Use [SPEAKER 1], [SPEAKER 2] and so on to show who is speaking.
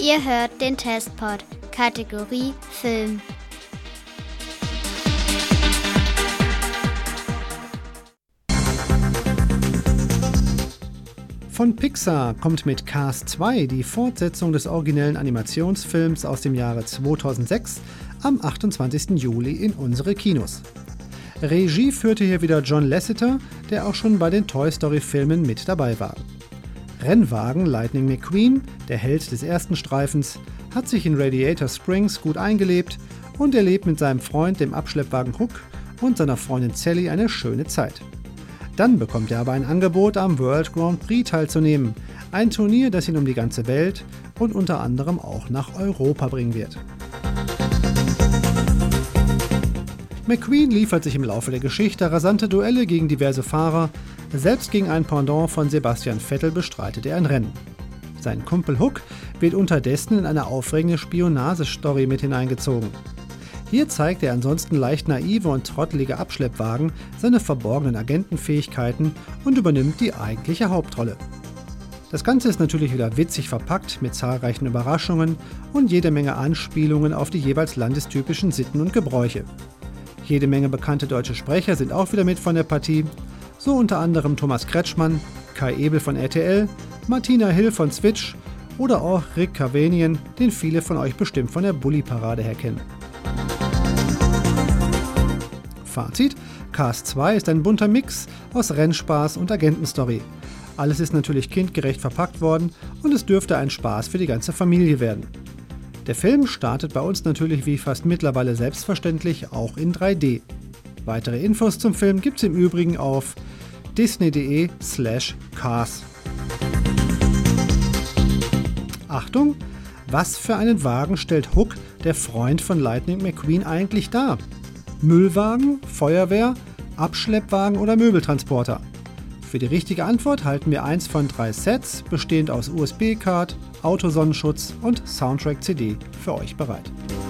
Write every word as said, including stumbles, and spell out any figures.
[SPEAKER 1] Ihr hört den Testpod, Kategorie Film.
[SPEAKER 2] Von Pixar kommt mit Cars zwei die Fortsetzung des originellen Animationsfilms aus dem Jahre zweitausendsechs am achtundzwanzigsten Juli in unsere Kinos. Regie führte hier wieder John Lasseter, der auch schon bei den Toy-Story-Filmen mit dabei war. Rennwagen Lightning McQueen, der Held des ersten Streifens, hat sich in Radiator Springs gut eingelebt und erlebt mit seinem Freund, dem Abschleppwagen Hook, und seiner Freundin Sally eine schöne Zeit. Dann bekommt er aber ein Angebot, am World Grand Prix teilzunehmen, ein Turnier, das ihn um die ganze Welt und unter anderem auch nach Europa bringen wird. McQueen liefert sich im Laufe der Geschichte rasante Duelle gegen diverse Fahrer, selbst gegen ein Pendant von Sebastian Vettel bestreitet er ein Rennen. Sein Kumpel Hook wird unterdessen in eine aufregende Spionagestory mit hineingezogen. Hier zeigt der ansonsten leicht naive und trottelige Abschleppwagen seine verborgenen Agentenfähigkeiten und übernimmt die eigentliche Hauptrolle. Das Ganze ist natürlich wieder witzig verpackt mit zahlreichen Überraschungen und jede Menge Anspielungen auf die jeweils landestypischen Sitten und Gebräuche. Jede Menge bekannte deutsche Sprecher sind auch wieder mit von der Partie, so unter anderem Thomas Kretschmann, Kai Ebel von R T L, Martina Hill von Switch oder auch Rick Cavanian, den viele von euch bestimmt von der Bully-Parade her kennen. Fazit: Cars zwei ist ein bunter Mix aus Rennspaß und Agentenstory. Alles ist natürlich kindgerecht verpackt worden und es dürfte ein Spaß für die ganze Familie werden. Der Film startet bei uns natürlich wie fast mittlerweile selbstverständlich auch in drei D. Weitere Infos zum Film gibt's im Übrigen auf disney.de slash cars. Achtung! Was für einen Wagen stellt Hook, der Freund von Lightning McQueen, eigentlich dar? Müllwagen, Feuerwehr, Abschleppwagen oder Möbeltransporter? Für die richtige Antwort halten wir eins von drei Sets, bestehend aus U S B-Card, Autosonnenschutz und Soundtrack-C D, für euch bereit.